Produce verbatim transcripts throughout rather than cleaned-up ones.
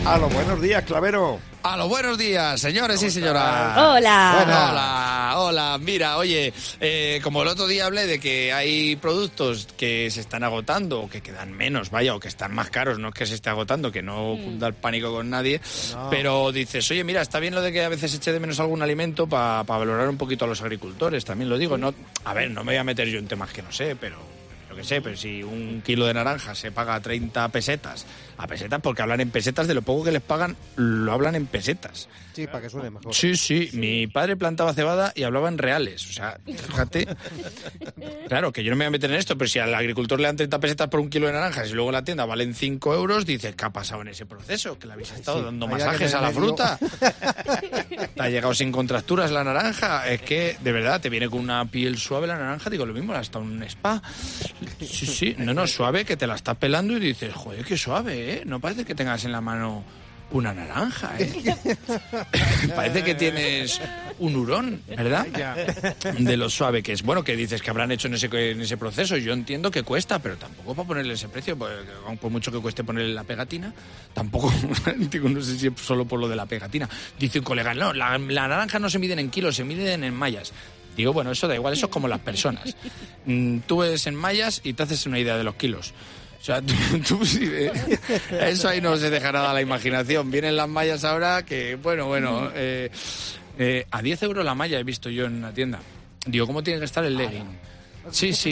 A los buenos días, Clavero. A los buenos días, señores y señoras. Hola. Bueno, hola, hola. Mira, oye, eh, como el otro día hablé de que hay productos que se están agotando, o que quedan menos, vaya, o que están más caros, no es que se esté agotando, que no mm. da el pánico con nadie, no. Pero dices, oye, mira, está bien lo de que a veces eche de menos algún alimento para pa valorar un poquito a los agricultores, también lo digo. No, a ver, no me voy a meter yo en temas que no sé, pero... Yo qué sé, pero si un kilo de naranja se paga treinta pesetas, a pesetas porque hablan en pesetas, de lo poco que les pagan, lo hablan en pesetas. Sí, para que suene mejor. Sí, sí, sí, mi padre plantaba cebada y hablaba en reales, o sea, fíjate. Claro, que yo no me voy a meter en esto, pero si al agricultor le dan treinta pesetas por un kilo de naranjas y luego en la tienda valen cinco euros, dices, ¿qué ha pasado en ese proceso? Que le habéis estado sí, dando masajes a la medio. fruta. Te ha llegado sin contracturas la naranja. Es que, de verdad, te viene con una piel suave la naranja, digo, lo mismo, hasta un spa. Sí, sí, no, no, suave, que te la estás pelando y dices, joder, qué suave, ¿eh? No parece que tengas en la mano una naranja, ¿eh? Parece que tienes un hurón, ¿verdad? De lo suave que es. Bueno, que dices que habrán hecho en ese, en ese proceso. Yo entiendo que cuesta, pero tampoco para ponerle ese precio, por mucho que cueste ponerle la pegatina, tampoco, digo, no sé si es solo por lo de la pegatina. Dice un colega, no, la, la naranja no se miden en kilos, se miden en mallas. Digo, bueno, eso da igual, eso es como las personas. Tú ves en mallas y te haces una idea de los kilos. O sea, tú, tú sí, eh, eso ahí no se deja nada a la imaginación. Vienen las mallas ahora que, bueno, bueno, eh, eh, a diez euros la malla he visto yo en una tienda. Digo, ¿cómo tiene que estar el legging? Sí, sí.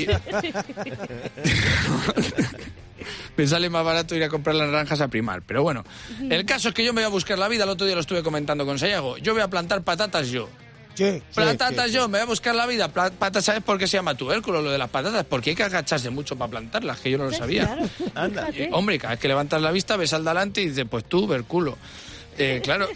Me sale más barato ir a comprar las naranjas a Primar. Pero bueno, el caso es que yo me voy a buscar la vida. El otro día lo estuve comentando con Sayago. Yo voy a plantar patatas yo. Sí, patatas sí, sí, yo, sí. me voy a buscar la vida. Patatas, ¿sabes por qué se llama tubérculo lo de las patatas? Porque hay que agacharse mucho para plantarlas, que yo no lo sabía. Claro. Anda. Y, hombre, cada vez que levantas la vista ves al delante y dices, pues tubérculo. Eh, claro.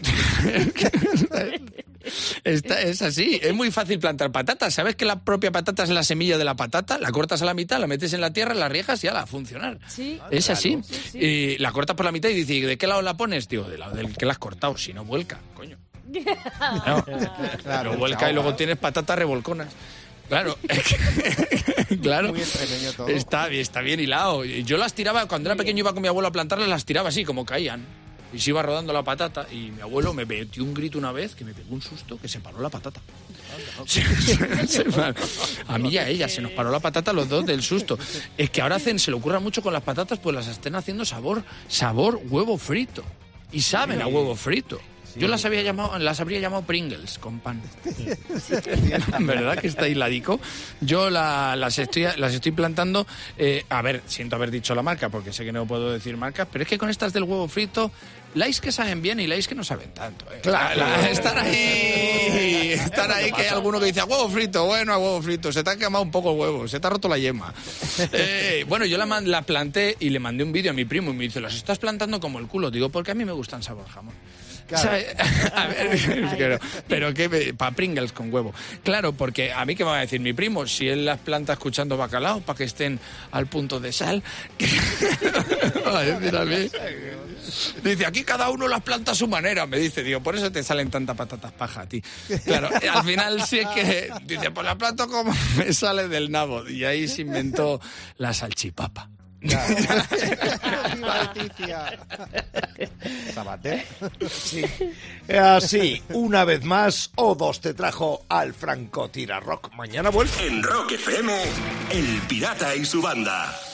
Esta, es así, es muy fácil plantar patatas. ¿Sabes que la propia patata es la semilla de la patata? La cortas a la mitad, la metes en la tierra, la riegas y ya la va a funcionar. Sí. Es así. Sí, sí. Y la cortas por la mitad y dices, ¿de qué lado la pones? Digo, del lado del que la has cortado, si no vuelca, coño. No, claro, vuelca y luego tienes patatas revolconas. Claro, claro, está, está bien hilado. Yo las tiraba, cuando era pequeño iba con mi abuelo a plantarlas, las tiraba así, como caían. Y se iba rodando la patata y mi abuelo me metió un grito una vez que me pegó un susto que se paró la patata. Se, se, se, a mí y a ella se nos paró la patata los dos del susto. Es que ahora hacen, se le ocurra mucho con las patatas, pues las estén haciendo sabor, sabor huevo frito. Y saben a huevo frito. Yo las había llamado, las habría llamado Pringles con pan. ¿Verdad que está hiladico? Yo la, las, estoy, las estoy plantando, eh, a ver, siento haber dicho la marca, porque sé que no puedo decir marcas, pero es que con estas del huevo frito, láis que saben bien y láis que no saben tanto. Eh. Claro. La, la, están ahí, están ahí que hay alguno que dice, a huevo frito, bueno, a huevo frito, se te ha quemado un poco el huevo, se te ha roto la yema. Eh, bueno, yo la, la planté y le mandé un vídeo a mi primo y me dice, las estás plantando como el culo. Digo, porque a mí me gustan sabor jamón. Claro. A ver, pero, pero que para Pringles con huevo. Claro, porque a mí qué me va a decir mi primo, si él las planta escuchando bacalao para que estén al punto de sal. Va a decir a mí. Dice, aquí cada uno las planta a su manera, me dice, digo, por eso te salen tantas patatas paja a ti. Claro, al final sí es que dice, pues la planto como me sale del nabo. Y ahí se inventó la salchipapa. ¿Sabater? Sí. Así, una vez más, O dos te trajo al Franco Tira Rock. Mañana vuelve. En Rock F M, El Pirata y su banda.